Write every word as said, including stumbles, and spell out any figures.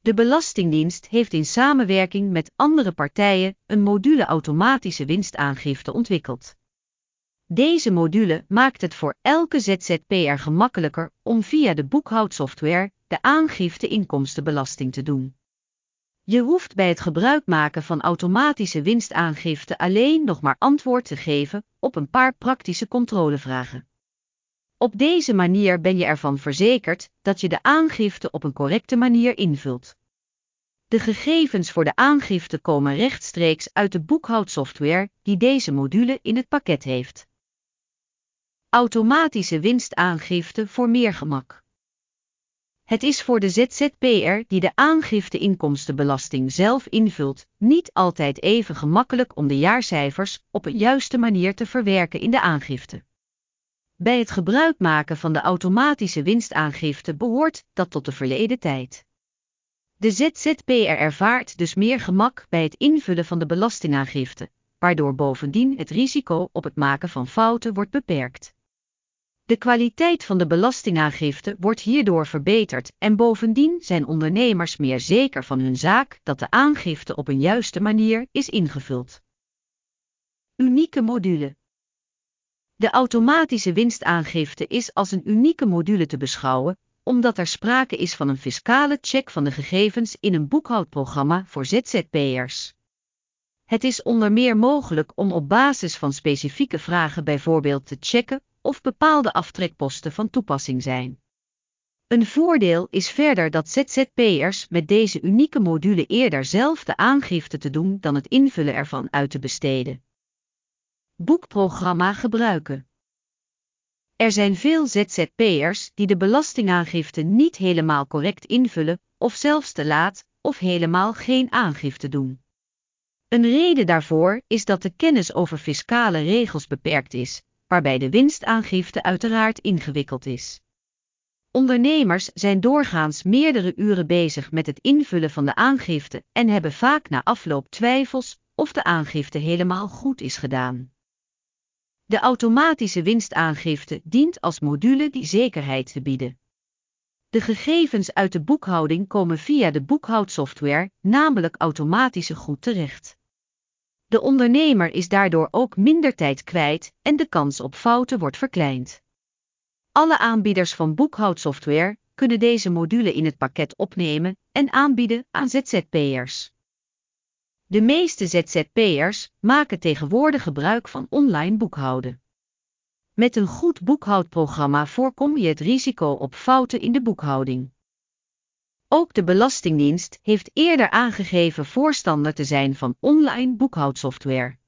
De Belastingdienst heeft in samenwerking met andere partijen een module automatische winstaangifte ontwikkeld. Deze module maakt het voor elke Z Z P R gemakkelijker om via de boekhoudsoftware de aangifte inkomstenbelasting te doen. Je hoeft bij het gebruik maken van automatische winstaangifte alleen nog maar antwoord te geven op een paar praktische controlevragen. Op deze manier ben je ervan verzekerd dat je de aangifte op een correcte manier invult. De gegevens voor de aangifte komen rechtstreeks uit de boekhoudsoftware die deze module in het pakket heeft. Automatische winstaangifte voor meer gemak. Het is voor de Z Z P R die de aangifte inkomstenbelasting zelf invult, niet altijd even gemakkelijk om de jaarcijfers op een juiste manier te verwerken in de aangifte. Bij het gebruik maken van de automatische winstaangifte behoort dat tot de verleden tijd. De Z Z P R ervaart dus meer gemak bij het invullen van de belastingaangifte, waardoor bovendien het risico op het maken van fouten wordt beperkt. De kwaliteit van de belastingaangifte wordt hierdoor verbeterd en bovendien zijn ondernemers meer zeker van hun zaak dat de aangifte op een juiste manier is ingevuld. Unieke module. De automatische winstaangifte is als een unieke module te beschouwen, omdat er sprake is van een fiscale check van de gegevens in een boekhoudprogramma voor Z Z P R's. Het is onder meer mogelijk om op basis van specifieke vragen bijvoorbeeld te checken of bepaalde aftrekposten van toepassing zijn. Een voordeel is verder dat Z Z P R's met deze unieke module eerder zelf de aangifte te doen dan het invullen ervan uit te besteden. Boekprogramma gebruiken. Er zijn veel Z Z P R's die de belastingaangifte niet helemaal correct invullen, of zelfs te laat, of helemaal geen aangifte doen. Een reden daarvoor is dat de kennis over fiscale regels beperkt is, waarbij de winstaangifte uiteraard ingewikkeld is. Ondernemers zijn doorgaans meerdere uren bezig met het invullen van de aangifte en hebben vaak na afloop twijfels of de aangifte helemaal goed is gedaan. De automatische winstaangifte dient als module die zekerheid te bieden. De gegevens uit de boekhouding komen via de boekhoudsoftware, namelijk automatisch goed terecht. De ondernemer is daardoor ook minder tijd kwijt en de kans op fouten wordt verkleind. Alle aanbieders van boekhoudsoftware kunnen deze module in het pakket opnemen en aanbieden aan Z Z P R's. De meeste Z Z P R's maken tegenwoordig gebruik van online boekhouden. Met een goed boekhoudprogramma voorkom je het risico op fouten in de boekhouding. Ook de Belastingdienst heeft eerder aangegeven voorstander te zijn van online boekhoudsoftware.